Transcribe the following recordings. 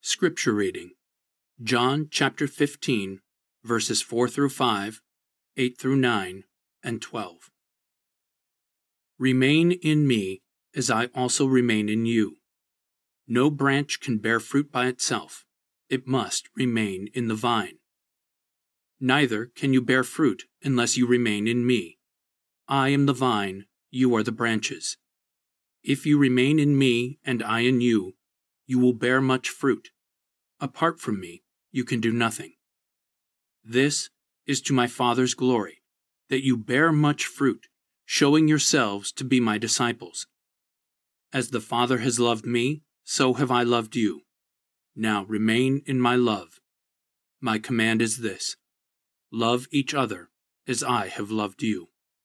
Scripture reading: John chapter 15, verses 4 through 5, 8 through 9, and 12. Remain in me, as I also remain in you. No branch can bear fruit by itself. It must remain in the vine. Neither can you bear fruit unless you remain in me. I am the vine, you are the branches. If you remain in me and I in you, you will bear much fruit. Apart from me, you can do nothing. This is to my Father's glory, that you bear much fruit, showing yourselves to be my disciples. As the Father has loved me, so have I loved you. Now remain in my love. My command is this: love each other as I have loved you.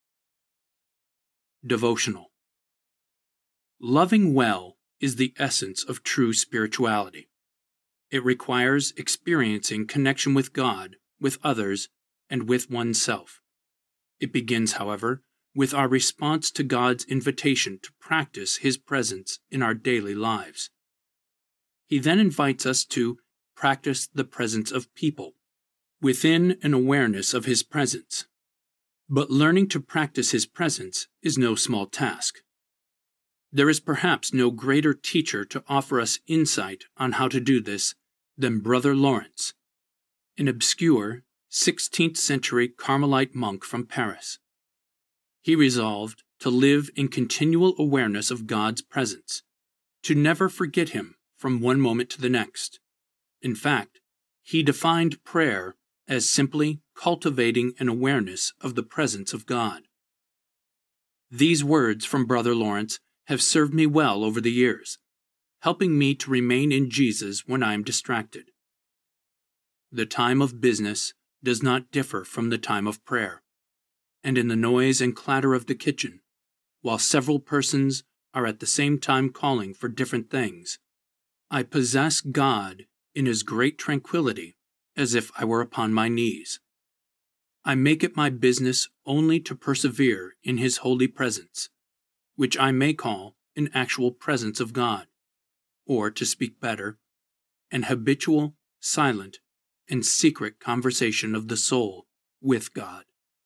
Devotional. Loving well is the essence of true spirituality. It requires experiencing connection with God, with others, and with oneself. It begins, however, with our response to God's invitation to practice His presence in our daily lives. He then invites us to practice the presence of people, within an awareness of His presence. But learning to practice His presence is no small task. There is perhaps no greater teacher to offer us insight on how to do this than Brother Lawrence, an obscure 16th century Carmelite monk from Paris. He resolved to live in continual awareness of God's presence, to never forget Him from one moment to the next. In fact, he defined prayer as simply cultivating an awareness of the presence of God. These words from Brother Lawrence have served me well over the years, helping me to remain in Jesus when I am distracted. The time of business does not differ from the time of prayer, and in the noise and clatter of the kitchen, while several persons are at the same time calling for different things, I possess God in His great tranquility as if I were upon my knees. I make it my business only to persevere in His holy presence, which I may call an actual presence of God, or, to speak better, an habitual, silent, and secret conversation of the soul with God.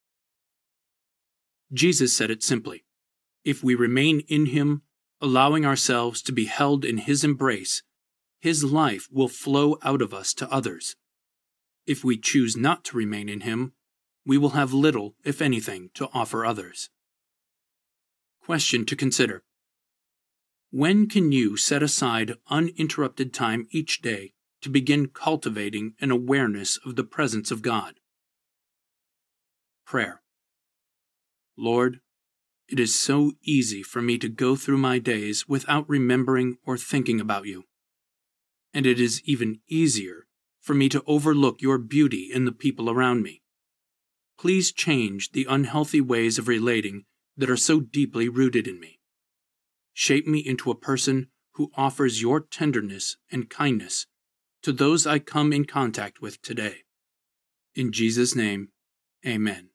Jesus said it simply: if we remain in Him, allowing ourselves to be held in His embrace, His life will flow out of us to others. If we choose not to remain in Him, we will have little, if anything, to offer others. Question to consider: when can you set aside uninterrupted time each day to begin cultivating an awareness of the presence of God? Prayer. Lord, it is so easy for me to go through my days without remembering or thinking about You. And it is even easier for me to overlook Your beauty in the people around me. Please change the unhealthy ways of relating that are so deeply rooted in me. Shape me into a person who offers Your tenderness and kindness to those I come in contact with today. In Jesus' name, amen.